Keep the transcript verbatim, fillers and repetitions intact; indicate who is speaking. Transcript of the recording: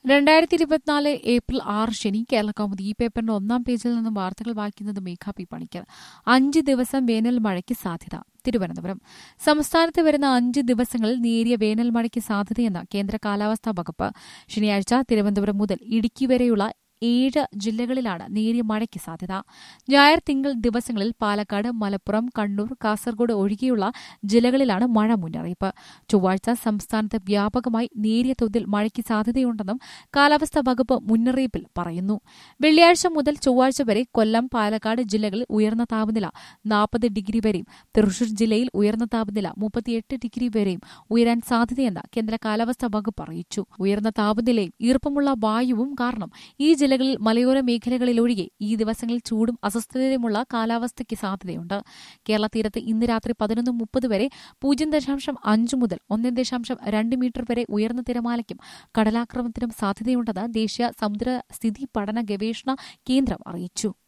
Speaker 1: രണ്ടായിരത്തി ഇരുപത്തിനാല് ഏപ്രിൽ ആറ് ശനി കേരള കൗമുദി ഈ പേപ്പറിന്റെ ഒന്നാം പേജിൽ നിന്നും വാർത്തകൾ വായിക്കുന്നത് മേഘ പി പണിക്കർ. അഞ്ച് ദിവസം വേനൽ മഴയ്ക്ക് സാധ്യത. തിരുവനന്തപുരം. സംസ്ഥാനത്ത് വരുന്ന അഞ്ച് ദിവസങ്ങളിൽ നേരിയ വേനൽ മഴയ്ക്ക് സാധ്യതയെന്ന് കേന്ദ്ര കാലാവസ്ഥാ വകുപ്പ്. ശനിയാഴ്ച തിരുവനന്തപുരം മുതൽ ഇടുക്കി വരെയുള്ള ഏഴ് ജില്ലകളിലാണ് നേരിയ മഴയ്ക്ക് സാധ്യത. ഞായർ തിങ്കൾ ദിവസങ്ങളിൽ പാലക്കാട്, മലപ്പുറം, കണ്ണൂർ, കാസർഗോഡ് ഒഴികെയുള്ള ജില്ലകളിലാണ് മഴ മുന്നറിയിപ്പ്. ചൊവ്വാഴ്ച സംസ്ഥാനത്ത് വ്യാപകമായി നേരിയ തോതിൽ മഴയ്ക്ക് സാധ്യതയുണ്ടെന്നും കാലാവസ്ഥാ വകുപ്പ് മുന്നറിയിപ്പിൽ പറയുന്നു. വെള്ളിയാഴ്ച മുതൽ ചൊവ്വാഴ്ച വരെ കൊല്ലം, പാലക്കാട് ജില്ലകളിൽ ഉയർന്ന താപനില നാൽപ്പത് ഡിഗ്രി വരെയും തൃശൂർ ജില്ലയിൽ ഉയർന്ന താപനില മുപ്പത്തിയെട്ട് ഡിഗ്രി വരെയും ഉയരാൻ സാധ്യതയെന്ന് കേന്ദ്ര കാലാവസ്ഥാ വകുപ്പ് അറിയിച്ചു. ഉയർന്ന താപനിലയും ഈർപ്പമുള്ള വായുവും കാരണം ഈ ജില്ലകളിൽ മലയോര മേഖലകളിലൊഴികെ ഈ ദിവസങ്ങളിൽ ചൂടും അസ്വസ്ഥതയുമുള്ള കാലാവസ്ഥയ്ക്ക് സാധ്യതയുണ്ട്. കേരള തീരത്ത് ഇന്ന് രാത്രി പതിനൊന്ന് മുപ്പത് വരെ പൂജ്യം ദശാംശം അഞ്ച് മുതൽ ഒന്ന് ദശാംശം രണ്ട് മീറ്റർ വരെ ഉയർന്ന തിരമാലയ്ക്കും കടലാക്രമണത്തിനും സാധ്യതയുണ്ടെന്ന് ദേശീയ സമുദ്ര സ്ഥിതി പഠന ഗവേഷണ കേന്ദ്രം അറിയിച്ചു.